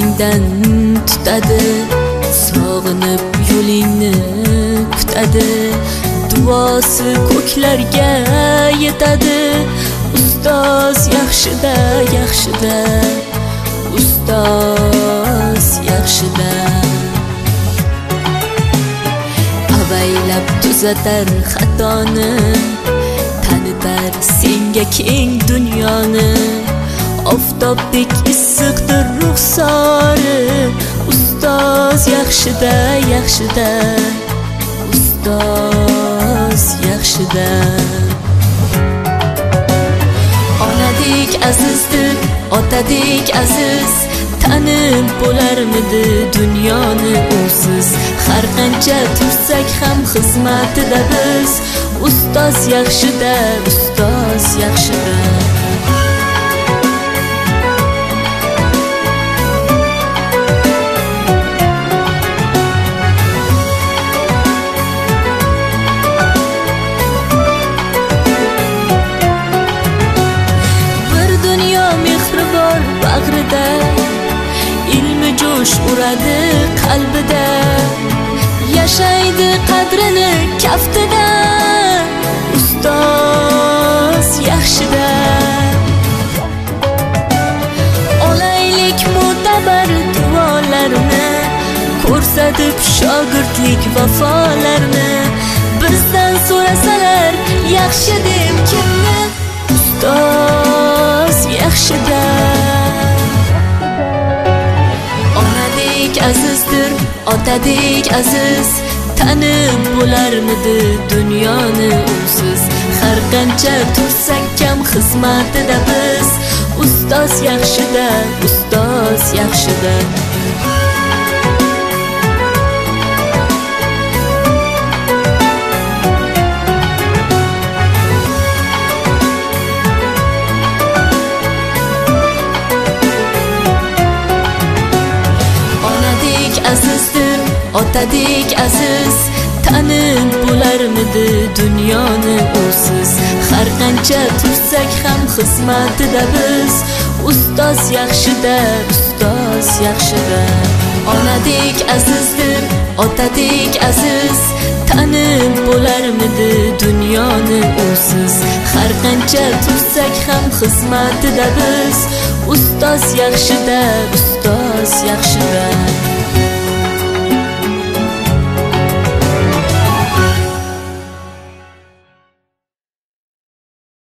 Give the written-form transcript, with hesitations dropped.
ko'nglingdan tutadi, sog'inib yo'lingni kutadi, duosi ko'klarga yetadi. Ustoz yaxshida, yaxshida, ustoz yaxshida. Avaylab tuzatar xatoni, tanitar senga keng dunyoni. Oftobdek issiqdir ruxsori, ustoz yaxshida, yaxshida, ustoz yaxshida. Onadek azizdir, otadek aziz, tanib bo'larmidi dunyoni usiz. Har qancha tursak ham xizmatida biz, ustoz yaxshida, ustoz yaxshida. Bag'rida ilmi jo'sh uradi qalbida, yashaydi qadrini kaftida, ustoz yaxshida. Olaylik mo'tabar duolarni, ko'rsatib shogirdlik vafolarni. Bizdan so'rasalar yaxshi deb kimni, ustoz yaxshida. Azizdir, otadek aziz, tanib bo'larmidi dunyoni usiz. Har qancha tursak kam xizmatida biz, ustoz yaxshida, ustoz yaxshida. Azizdir, otadek aziz, tanib bo'larmidi dunyoni usiz. Har qancha tursak ham xizmatida biz, ustoz yaxshida, ustoz yaxshida. Onadek azizdir, otadek aziz, tanib bo'larmidi dunyoni usiz. Har qancha tursak ham xizmatida biz, ustoz yaxshida, ustoz yaxshida.